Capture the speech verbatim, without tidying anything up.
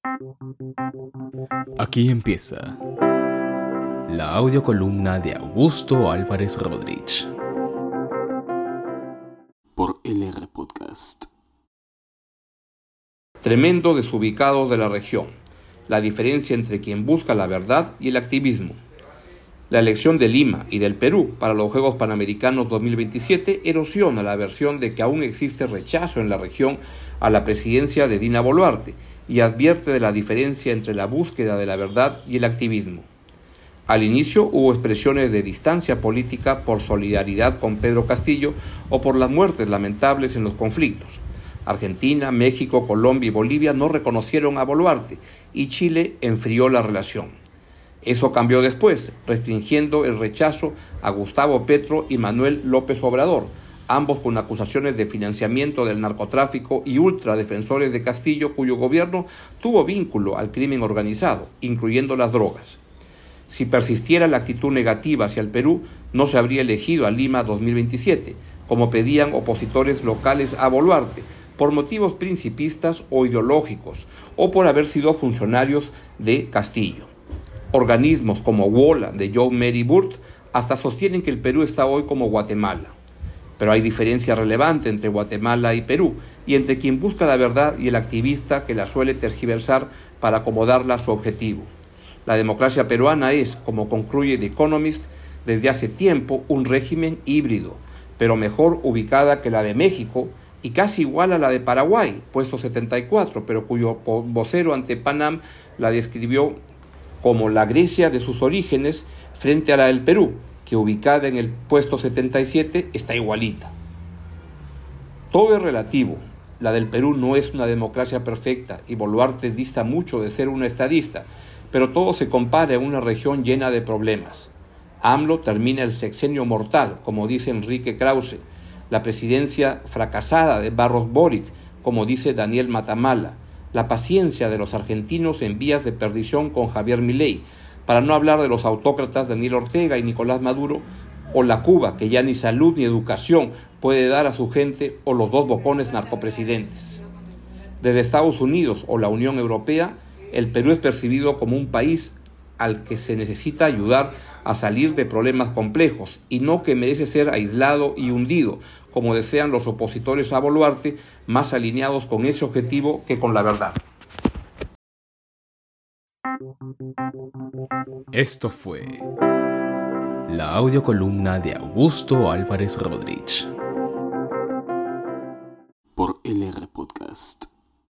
Aquí empieza la audiocolumna de Augusto Álvarez Rodríguez por L R Podcast. Tremendo desubicados de la región. La diferencia entre quien busca la verdad y el activismo. La elección de Lima y del Perú para los Juegos Panamericanos dos mil veintisiete erosiona la versión de que aún existe rechazo en la región a la presidencia de Dina Boluarte y advierte de la diferencia entre la búsqueda de la verdad y el activismo. Al inicio hubo expresiones de distancia política por solidaridad con Pedro Castillo o por las muertes lamentables en los conflictos. Argentina, México, Colombia y Bolivia no reconocieron a Boluarte y Chile enfrió la relación. Eso cambió después, restringiendo el rechazo a Gustavo Petro y Manuel López Obrador, ambos con acusaciones de financiamiento del narcotráfico y ultradefensores de Castillo, cuyo gobierno tuvo vínculo al crimen organizado, incluyendo las drogas. Si persistiera la actitud negativa hacia el Perú, no se habría elegido a Lima dos mil veintisiete, como pedían opositores locales a Boluarte, por motivos principistas o ideológicos, o por haber sido funcionarios de Castillo. Organismos como WOLA de John Mary Burt hasta sostienen que el Perú está hoy como Guatemala. Pero hay diferencia relevante entre Guatemala y Perú y entre quien busca la verdad y el activista que la suele tergiversar para acomodarla a su objetivo. La democracia peruana es, como concluye The Economist, desde hace tiempo un régimen híbrido, pero mejor ubicada que la de México y casi igual a la de Paraguay, puesto setenta y cuatro, pero cuyo vocero ante Panam la describió como la Grecia de sus orígenes frente a la del Perú, que ubicada en el puesto setenta y siete está igualita. Todo es relativo. La del Perú no es una democracia perfecta y Boluarte dista mucho de ser un estadista, pero todo se compara en una región llena de problemas. AMLO termina el sexenio mortal, como dice Enrique Krause, la presidencia fracasada de Barros Boric, como dice Daniel Matamala, la paciencia de los argentinos en vías de perdición con Javier Milei, para no hablar de los autócratas Daniel Ortega y Nicolás Maduro, o la Cuba, que ya ni salud ni educación puede dar a su gente, o los dos bocones narcopresidentes. Desde Estados Unidos o la Unión Europea, el Perú es percibido como un país al que se necesita ayudar a salir de problemas complejos y no que merece ser aislado y hundido, como desean los opositores a Boluarte, más alineados con ese objetivo que con la verdad. Esto fue la audiocolumna de Augusto Álvarez Rodríguez.